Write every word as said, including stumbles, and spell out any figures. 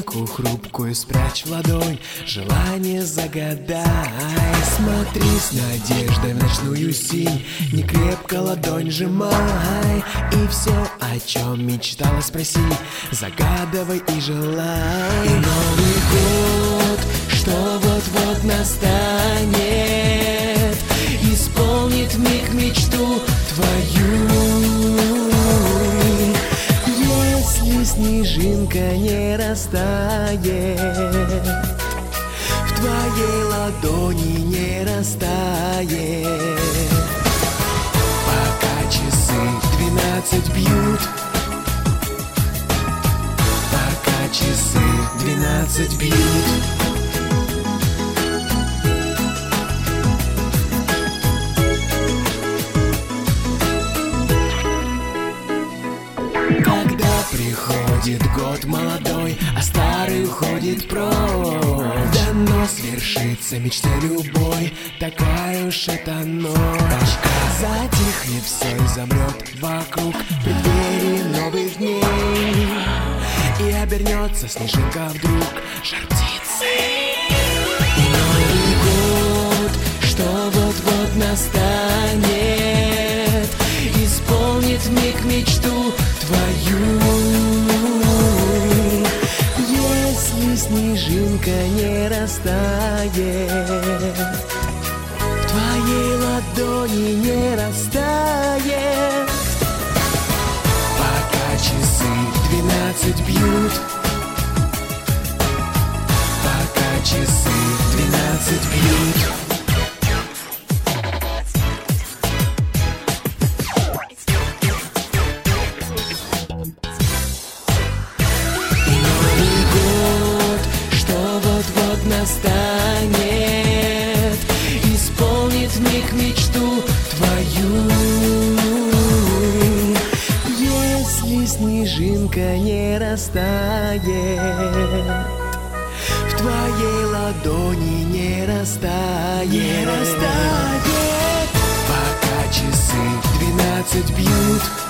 снежинку хрупкую спрячь в ладонь, желание загадай. Смотри с надеждой в ночную синь, не крепко ладонь сжимай. И все, о чем мечтала, спроси, загадывай и желай. И Новый год, что вот-вот настанет, исполнит миг мечту твою. Если снежинка не растает, в твоей ладони не растает. Пока часы двенадцать бьют, пока часы двенадцать бьют. Приходит год молодой, а старый уходит прочь. Дано свершится мечте любой, такая уж эта ночь. Затихнет все и замрет вокруг в преддверии новых дней, и обернется снежинка вдруг жар птицей. И Новый год, что вот-вот настанет, исполнит миг мечту твою. Если снежинка не растает, в твоей ладони не растает. Пока часы двенадцать бьют, пока часы двенадцать бьют. Настанет, исполнит миг мечту твою. Если снежинка не растает, в твоей ладони не растает, не растает. Пока часы двенадцать бьют,